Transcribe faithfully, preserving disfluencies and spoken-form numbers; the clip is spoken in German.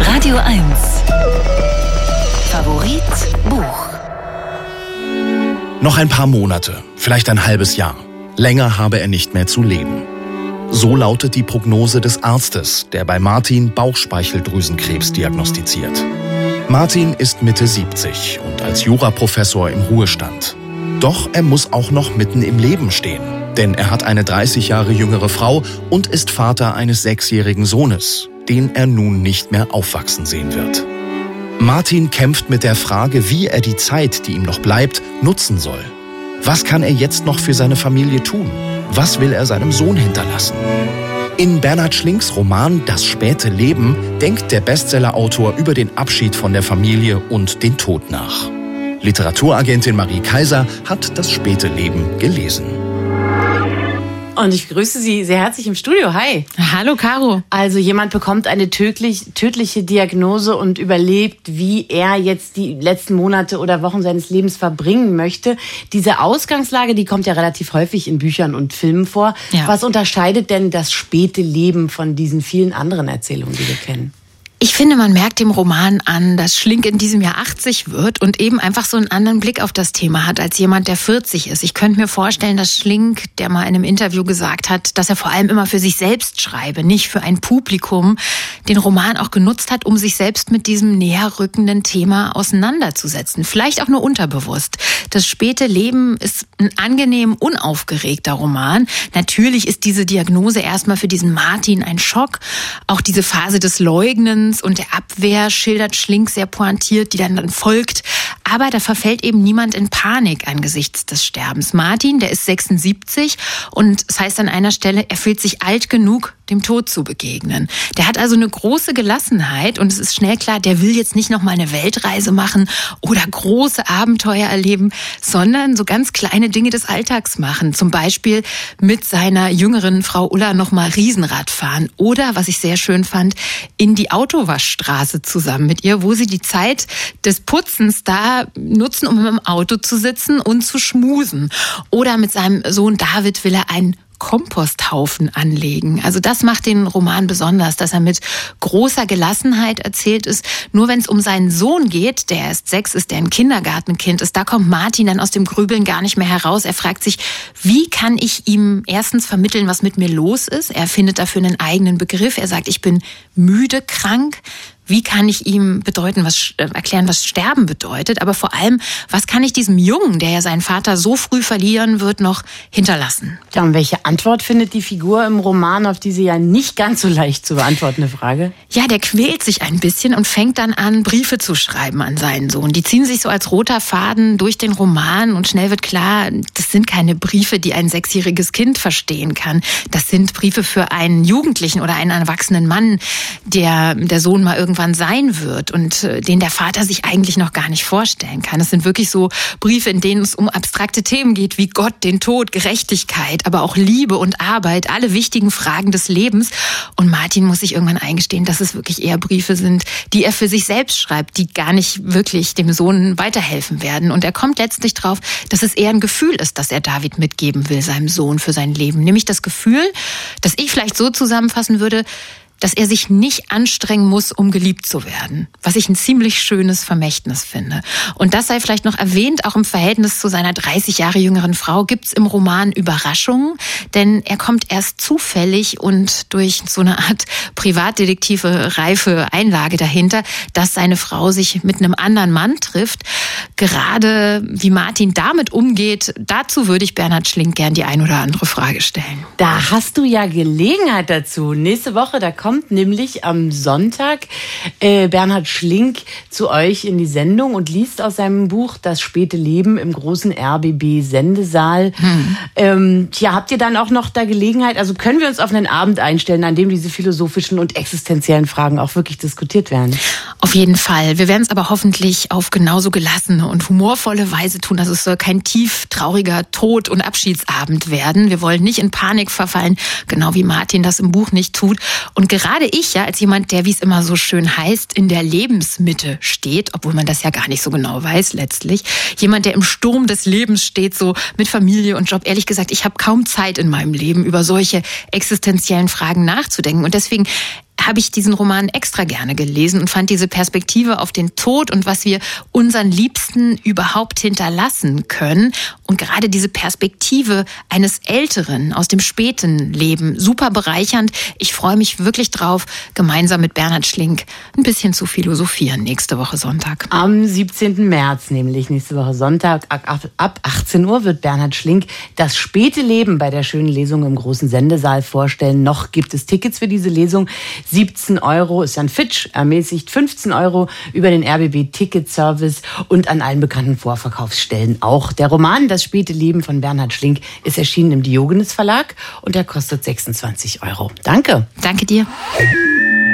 Radio eins. Favorit Buch. Noch ein paar Monate, vielleicht ein halbes Jahr. Länger habe er nicht mehr zu leben. So lautet die Prognose des Arztes, der bei Martin Bauchspeicheldrüsenkrebs diagnostiziert. Martin ist Mitte siebzig und als Juraprofessor im Ruhestand. Doch er muss auch noch mitten im Leben stehen. Denn er hat eine dreißig Jahre jüngere Frau und ist Vater eines sechsjährigen Sohnes, den er nun nicht mehr aufwachsen sehen wird. Martin kämpft mit der Frage, wie er die Zeit, die ihm noch bleibt, nutzen soll. Was kann er jetzt noch für seine Familie tun? Was will er seinem Sohn hinterlassen? In Bernhard Schlinks Roman Das späte Leben denkt der Bestsellerautor über den Abschied von der Familie und den Tod nach. Literaturagentin Marie Kaiser hat Das späte Leben gelesen. Und ich begrüße Sie sehr herzlich im Studio. Hi. Hallo, Caro. Also jemand bekommt eine tödlich, tödliche Diagnose und überlebt, wie er jetzt die letzten Monate oder Wochen seines Lebens verbringen möchte. Diese Ausgangslage, die kommt ja relativ häufig in Büchern und Filmen vor. Ja. Was unterscheidet denn das späte Leben von diesen vielen anderen Erzählungen, die wir kennen? Ich finde, man merkt dem Roman an, dass Schlink in diesem Jahr achtzig wird und eben einfach so einen anderen Blick auf das Thema hat als jemand, der vierzig ist. Ich könnte mir vorstellen, dass Schlink, der mal in einem Interview gesagt hat, dass er vor allem immer für sich selbst schreibe, nicht für ein Publikum, den Roman auch genutzt hat, um sich selbst mit diesem näher rückenden Thema auseinanderzusetzen. Vielleicht auch nur unterbewusst. Das späte Leben ist ein angenehm unaufgeregter Roman. Natürlich ist diese Diagnose erstmal für diesen Martin ein Schock. Auch diese Phase des Leugnens und der Abwehr schildert Schlink sehr pointiert, die dann, dann folgt. Aber da verfällt eben niemand in Panik angesichts des Sterbens. Martin, der ist sechsundsiebzig und es heißt an einer Stelle, er fühlt sich alt genug, dem Tod zu begegnen. Der hat also eine große Gelassenheit und es ist schnell klar, der will jetzt nicht nochmal eine Weltreise machen oder große Abenteuer erleben, sondern so ganz kleine Dinge des Alltags machen. Zum Beispiel mit seiner jüngeren Frau Ulla nochmal Riesenrad fahren oder, was ich sehr schön fand, in die Autowaschstraße zusammen mit ihr, wo sie die Zeit des Putzens da nutzen, um im Auto zu sitzen und zu schmusen. Oder mit seinem Sohn David will er einen Komposthaufen anlegen. Also das macht den Roman besonders, dass er mit großer Gelassenheit erzählt ist. Nur wenn es um seinen Sohn geht, der erst sechs ist, der ein Kindergartenkind ist, da kommt Martin dann aus dem Grübeln gar nicht mehr heraus. Er fragt sich, wie kann ich ihm erstens vermitteln, was mit mir los ist? Er findet dafür einen eigenen Begriff. Er sagt, ich bin müde, krank. Wie kann ich ihm bedeuten, was, äh, erklären, was Sterben bedeutet? Aber vor allem, was kann ich diesem Jungen, der ja seinen Vater so früh verlieren wird, noch hinterlassen? Ja, und welche Antwort findet die Figur im Roman auf diese ja nicht ganz so leicht zu beantwortende Frage? Ja, der quält sich ein bisschen und fängt dann an, Briefe zu schreiben an seinen Sohn. Die ziehen sich so als roter Faden durch den Roman und schnell wird klar, das sind keine Briefe, die ein sechsjähriges Kind verstehen kann. Das sind Briefe für einen Jugendlichen oder einen erwachsenen Mann, der der Sohn mal irgendwie irgendwann sein wird und den der Vater sich eigentlich noch gar nicht vorstellen kann. Es sind wirklich so Briefe, in denen es um abstrakte Themen geht, wie Gott, den Tod, Gerechtigkeit, aber auch Liebe und Arbeit, alle wichtigen Fragen des Lebens. Und Martin muss sich irgendwann eingestehen, dass es wirklich eher Briefe sind, die er für sich selbst schreibt, die gar nicht wirklich dem Sohn weiterhelfen werden. Und er kommt letztlich drauf, dass es eher ein Gefühl ist, das er David mitgeben will, seinem Sohn für sein Leben. Nämlich das Gefühl, das ich vielleicht so zusammenfassen würde, dass er sich nicht anstrengen muss, um geliebt zu werden. Was ich ein ziemlich schönes Vermächtnis finde. Und das sei vielleicht noch erwähnt, auch im Verhältnis zu seiner dreißig Jahre jüngeren Frau gibt's im Roman Überraschungen. Denn er kommt erst zufällig und durch so eine Art privatdetektive reife Einlage dahinter, dass seine Frau sich mit einem anderen Mann trifft. Gerade wie Martin damit umgeht, dazu würde ich Bernhard Schlink gern die ein oder andere Frage stellen. Da hast du ja Gelegenheit dazu. Nächste Woche, da kommt nämlich am Sonntag äh, Bernhard Schlink zu euch in die Sendung und liest aus seinem Buch Das späte Leben im großen R B B-Sendesaal. Hm. Ähm, tja, habt ihr dann auch noch da Gelegenheit, also können wir uns auf einen Abend einstellen, an dem diese philosophischen und existenziellen Fragen auch wirklich diskutiert werden? Auf jeden Fall. Wir werden es aber hoffentlich auf genauso gelassene und humorvolle Weise tun. Also es soll kein tief trauriger Tod- und Abschiedsabend werden. Wir wollen nicht in Panik verfallen, genau wie Martin das im Buch nicht tut. Und gerade ich, ja, als jemand, der, wie es immer so schön heißt, in der Lebensmitte steht, obwohl man das ja gar nicht so genau weiß letztlich, jemand, der im Sturm des Lebens steht, so mit Familie und Job, ehrlich gesagt, ich habe kaum Zeit in meinem Leben, über solche existenziellen Fragen nachzudenken. Und deswegen habe ich diesen Roman extra gerne gelesen und fand diese Perspektive auf den Tod und was wir unseren Liebsten überhaupt hinterlassen können. Und gerade diese Perspektive eines Älteren aus dem späten Leben super bereichernd. Ich freue mich wirklich drauf, gemeinsam mit Bernhard Schlink ein bisschen zu philosophieren nächste Woche Sonntag. Am siebzehnten März, nämlich nächste Woche Sonntag, ab achtzehn Uhr wird Bernhard Schlink das späte Leben bei der schönen Lesung im großen Sendesaal vorstellen. Noch gibt es Tickets für diese Lesung. siebzehn Euro ist an Fitch ermäßigt, fünfzehn Euro über den R B B Ticketservice und an allen bekannten Vorverkaufsstellen auch. Der Roman Das späte Leben von Bernhard Schlink ist erschienen im Diogenes Verlag und der kostet sechsundzwanzig Euro. Danke. Danke dir.